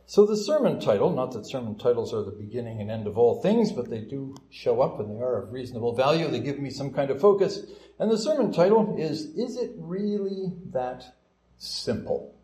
So the sermon title, not that sermon titles are the beginning and end of all things, but they do show up and they are of reasonable value. They give me some kind of focus. And the sermon title is it really that simple?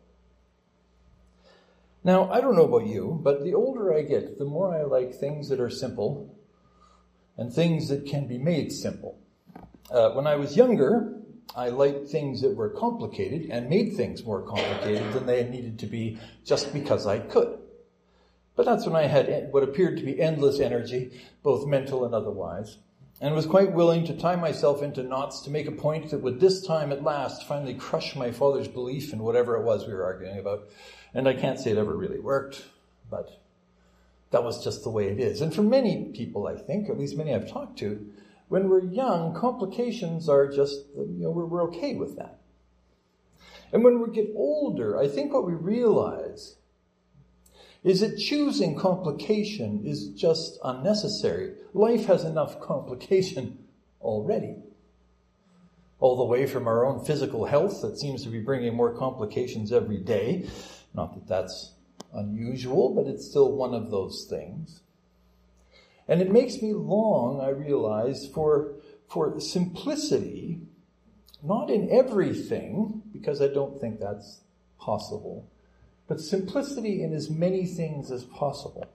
Now, I don't know about you, but the older I get, the more I like things that are simple and things that can be made simple. When I was younger, I liked things that were complicated and made things more complicated than they needed to be just because I could. But that's when I had what appeared to be endless energy, both mental and otherwise, and was quite willing to tie myself into knots to make a point that would this time at last finally crush my father's belief in whatever it was we were arguing about. And I can't say it ever really worked, but that was just the way it is. And for many people, I think, at least many I've talked to, when we're young, complications are just, we're okay with that. And when we get older, I think what we realize is that choosing complication is just unnecessary. Life has enough complication already. All the way from our own physical health that seems to be bringing more complications every day. Not that that's unusual, but it's still one of those things. And it makes me long, I realize, for simplicity, not in everything, because I don't think that's possible, but simplicity in as many things as possible.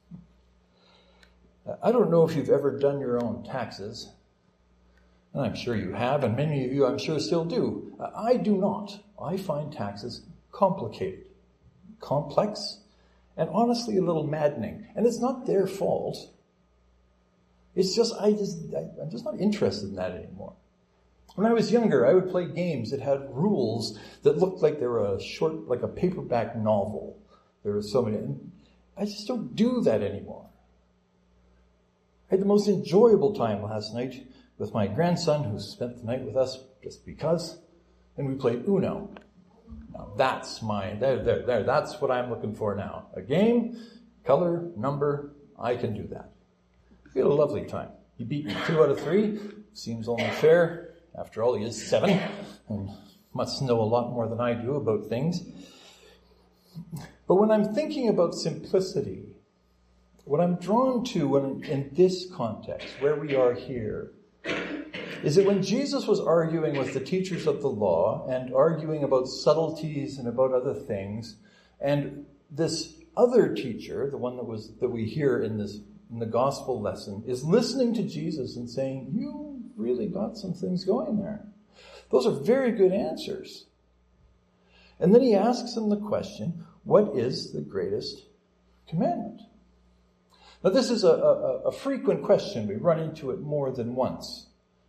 I don't know if you've ever done your own taxes, and I'm sure you have, and many of you I'm sure still do. I do not. I find taxes complicated, complex, and honestly a little maddening. And it's not their fault. It's just, I'm just not interested in that anymore. When I was younger, I would play games that had rules that looked like they were like a paperback novel. There were so many. And I just don't do that anymore. I had the most enjoyable time last night with my grandson, who spent the night with us just because, and we played Uno. Now that's that's what I'm looking for now. A game, color, number, I can do that. We had a lovely time. He beat me 2 out of 3. Seems only fair. After all, he is 7 and must know a lot more than I do about things. But when I'm thinking about simplicity, what I'm drawn to in this context, where we are here, is that when Jesus was arguing with the teachers of the law and arguing about subtleties and about other things, and this other teacher, the one that we hear in the gospel lesson, is listening to Jesus and saying, you really got some things going there. Those are very good answers. And then he asks him the question, what is the greatest commandment? Now this is a frequent question. We run into it more than once.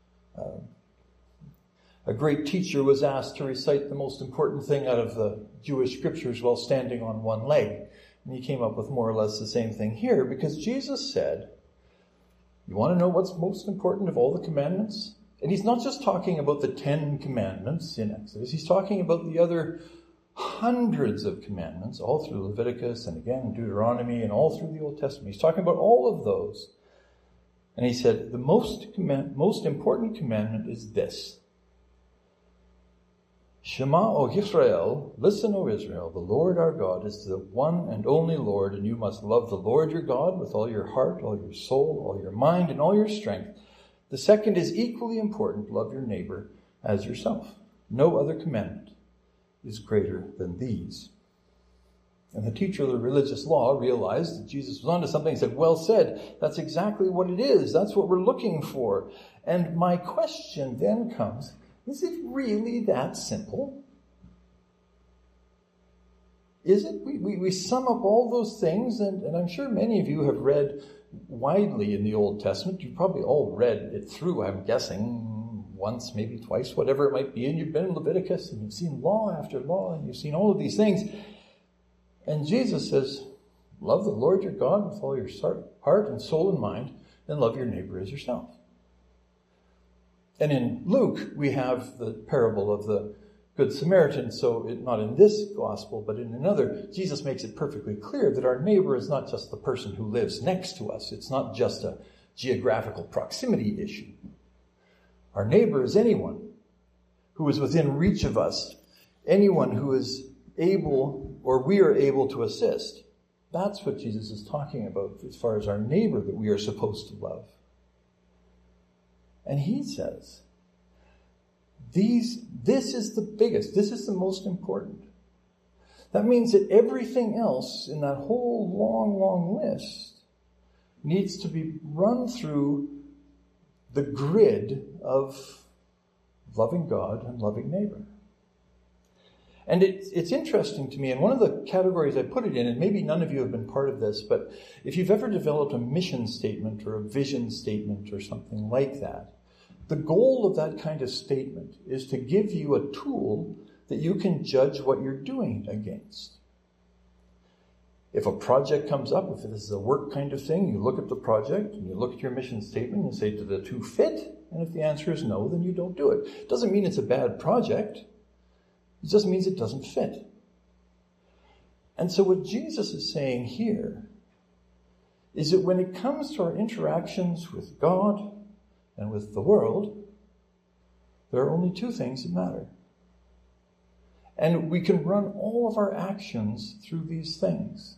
A great teacher was asked to recite the most important thing out of the Jewish scriptures while standing on one leg. And he came up with more or less the same thing here, because Jesus said, you want to know what's most important of all the commandments? And he's not just talking about the 10 commandments in Exodus. He's talking about the other hundreds of commandments, all through Leviticus and again Deuteronomy and all through the Old Testament. He's talking about all of those. And he said, the most important commandment is this. Shema, O Yisrael, listen, O Israel, the Lord our God is the one and only Lord, and you must love the Lord your God with all your heart, all your soul, all your mind, and all your strength. The second is equally important, love your neighbor as yourself. No other commandment is greater than these. And the teacher of the religious law realized that Jesus was onto something and said, well said, that's exactly what it is. That's what we're looking for. And my question then comes, is it really that simple? Is it? We sum up all those things, and I'm sure many of you have read widely in the Old Testament. You've probably all read it through, I'm guessing, once, maybe twice, whatever it might be. And you've been in Leviticus, and you've seen law after law, and you've seen all of these things. And Jesus says, love the Lord your God with all your heart and soul and mind, and love your neighbor as yourself. And in Luke, we have the parable of the Good Samaritan. So not in this gospel, but in another, Jesus makes it perfectly clear that our neighbor is not just the person who lives next to us. It's not just a geographical proximity issue. Our neighbor is anyone who is within reach of us, anyone who is able or we are able to assist. That's what Jesus is talking about as far as our neighbor that we are supposed to love. And he says, this is the biggest, this is the most important. That means that everything else in that whole long, long list needs to be run through the grid of loving God and loving neighbor. And it's interesting to me, and one of the categories I put it in, and maybe none of you have been part of this, but if you've ever developed a mission statement or a vision statement or something like that, the goal of that kind of statement is to give you a tool that you can judge what you're doing against. If a project comes up, if this is a work kind of thing, you look at the project and you look at your mission statement and say, do the two fit? And if the answer is no, then you don't do it. It doesn't mean it's a bad project. It just means it doesn't fit. And so what Jesus is saying here is that when it comes to our interactions with God and with the world, there are only two things that matter. And we can run all of our actions through these things.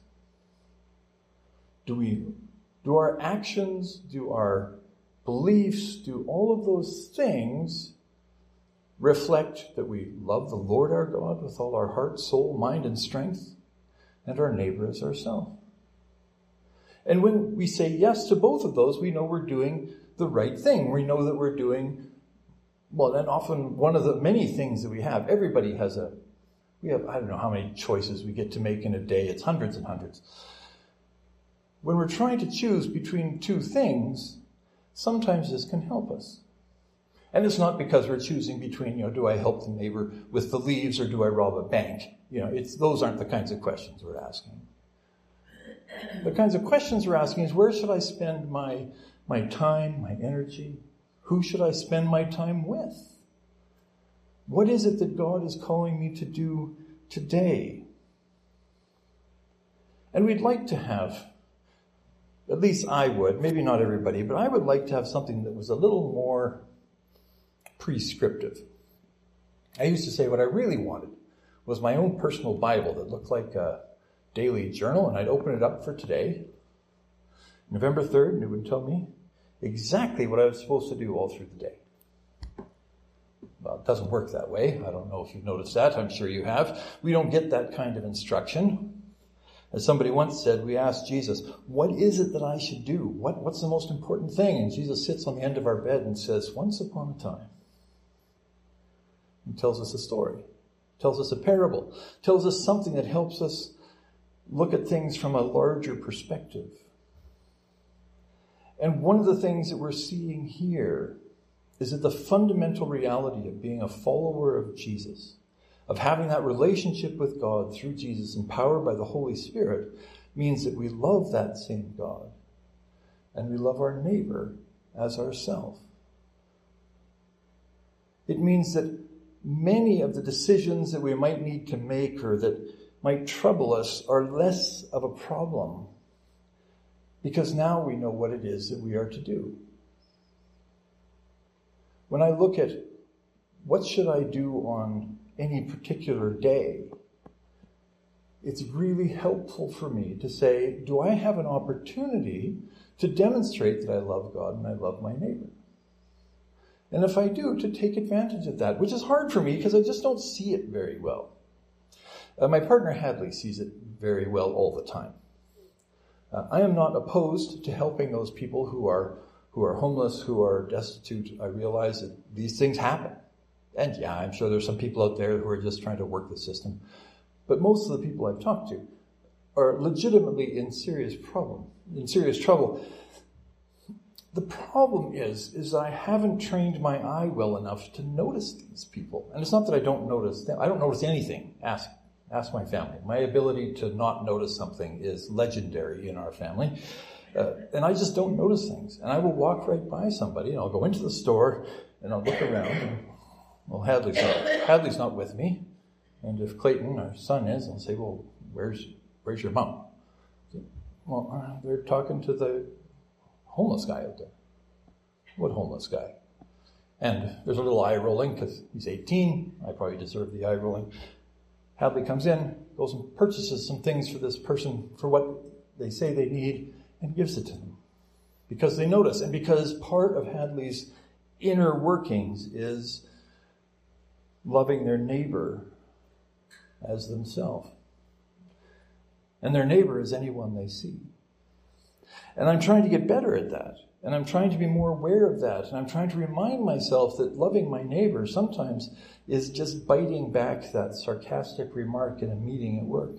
Do our actions, do our beliefs, do all of those things reflect that we love the Lord our God with all our heart, soul, mind, and strength, and our neighbor as ourselves? And when we say yes to both of those, we know we're doing the right thing. We know that we're doing, well, and often one of the many things that we have, everybody has we have, I don't know how many choices we get to make in a day. It's hundreds and hundreds. When we're trying to choose between two things, sometimes this can help us. And it's not because we're choosing between, do I help the neighbor with the leaves or do I rob a bank? Those aren't the kinds of questions we're asking. The kinds of questions we're asking is, where should I spend my time, my energy? Who should I spend my time with? What is it that God is calling me to do today? And we'd like to have, at least I would, maybe not everybody, but I would like to have something that was a little more prescriptive. I used to say what I really wanted was my own personal Bible that looked like a daily journal, and I'd open it up for today, November 3rd, and it would tell me exactly what I was supposed to do all through the day. Well, it doesn't work that way. I don't know if you've noticed that. I'm sure you have. We don't get that kind of instruction. As somebody once said, we asked Jesus, what is it that I should do? What's the most important thing? And Jesus sits on the end of our bed and says, once upon a time. He tells us a story, tells us a parable, tells us something that helps us look at things from a larger perspective. And one of the things that we're seeing here is that the fundamental reality of being a follower of Jesus, of having that relationship with God through Jesus, empowered by the Holy Spirit, means that we love that same God and we love our neighbor as ourselves. It means that many of the decisions that we might need to make or that might trouble us are less of a problem because now we know what it is that we are to do. When I look at what should I do on any particular day, it's really helpful for me to say, do I have an opportunity to demonstrate that I love God and I love my neighbor? And if I do, to take advantage of that, which is hard for me because I just don't see it very well. My partner Hadley sees it very well all the time. I am not opposed to helping those people who are homeless, who are destitute. I realize that these things happen. And yeah, I'm sure there's some people out there who are just trying to work the system. But most of the people I've talked to are legitimately in serious trouble. The problem is that I haven't trained my eye well enough to notice these people. And it's not that I don't notice them. I don't notice anything. Ask my family. My ability to not notice something is legendary in our family. And I just don't notice things. And I will walk right by somebody, and I'll go into the store, and I'll look around, and, well, Hadley's not with me. And if Clayton, our son, is, I'll say, well, where's your mom? Well, they're talking to the homeless guy out there. What homeless guy? And there's a little eye rolling, because he's 18. I probably deserve the eye rolling. Hadley comes in, goes and purchases some things for this person for what they say they need and gives it to them. Because they notice, and because part of Hadley's inner workings is loving their neighbor as themselves. And their neighbor is anyone they see. And I'm trying to get better at that. And I'm trying to be more aware of that. And I'm trying to remind myself that loving my neighbor sometimes is just biting back that sarcastic remark in a meeting at work.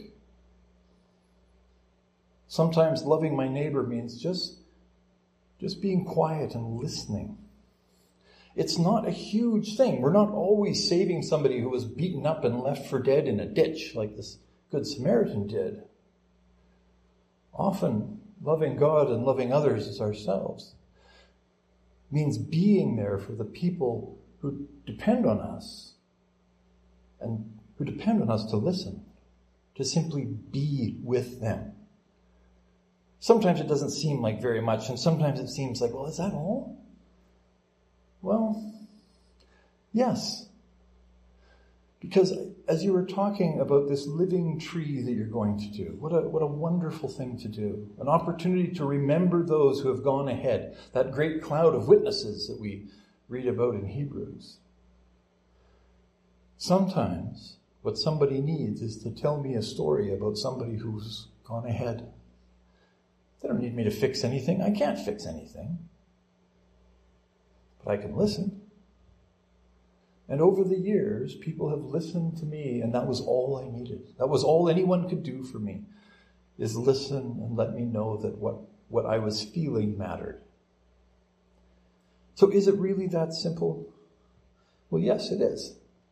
Sometimes loving my neighbor means just being quiet and listening. It's not a huge thing. We're not always saving somebody who was beaten up and left for dead in a ditch like this Good Samaritan did. Often, loving God and loving others as ourselves means being there for the people who depend on us and who depend on us to listen, to simply be with them. Sometimes it doesn't seem like very much, and sometimes it seems like, well, is that all? Well, yes. Because as you were talking about this living tree that you're going to do, what a wonderful thing to do. An opportunity to remember those who have gone ahead. That great cloud of witnesses that we read about in Hebrews. Sometimes what somebody needs is to tell me a story about somebody who's gone ahead. They don't need me to fix anything. I can't fix anything. But I can listen. And over the years, people have listened to me, and that was all I needed. That was all anyone could do for me, is listen and let me know that what I was feeling mattered. So is it really that simple? Well, yes, it is.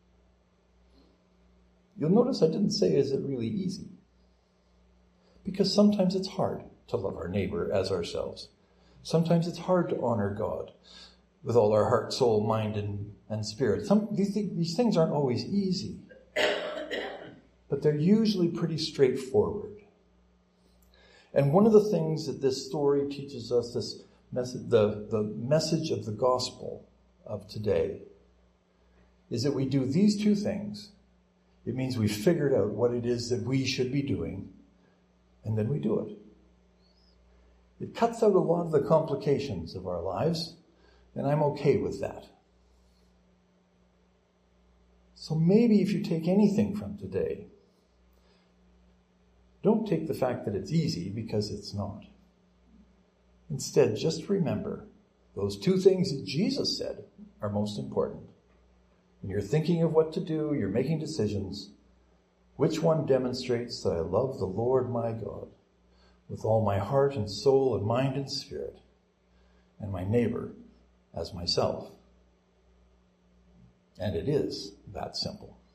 You'll notice I didn't say, is it really easy? Because sometimes it's hard to love our neighbor as ourselves. Sometimes it's hard to honor God with all our heart, soul, mind, and spirit. These things aren't always easy, but they're usually pretty straightforward. And one of the things that this story teaches us, this message, the message of the gospel of today, is that we do these two things. It means we've figured out what it is that we should be doing, and then we do it. It cuts out a lot of the complications of our lives, and I'm okay with that. So maybe if you take anything from today, don't take the fact that it's easy, because it's not. Instead, just remember those two things that Jesus said are most important. When you're thinking of what to do, you're making decisions, which one demonstrates that I love the Lord my God with all my heart and soul and mind and spirit, and my neighbor as myself? And it is that simple.